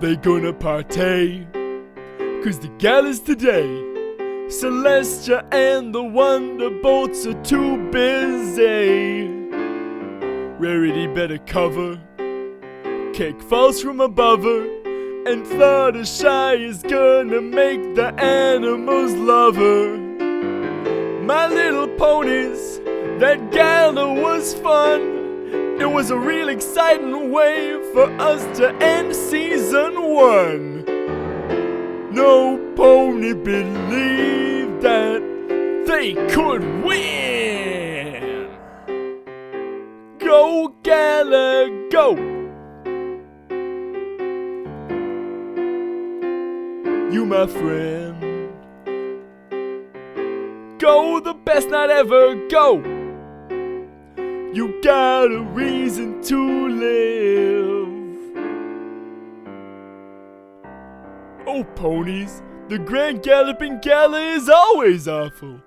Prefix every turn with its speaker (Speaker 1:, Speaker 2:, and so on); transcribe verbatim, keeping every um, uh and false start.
Speaker 1: they gonna partay? 'Cause the galas today, Celestia and the Wonderbolts are too busy. Rarity better cover, cake falls from above her, and Fluttershy is gonna make the animals love her. My Little Ponies, that gala was fun. It was a real exciting way for us to end season one. No pony believed that they could win. Go Gala, go! You my friend. Go the best night ever, go! You got a reason to live. Oh ponies, the Grand Galloping Gala is always awful.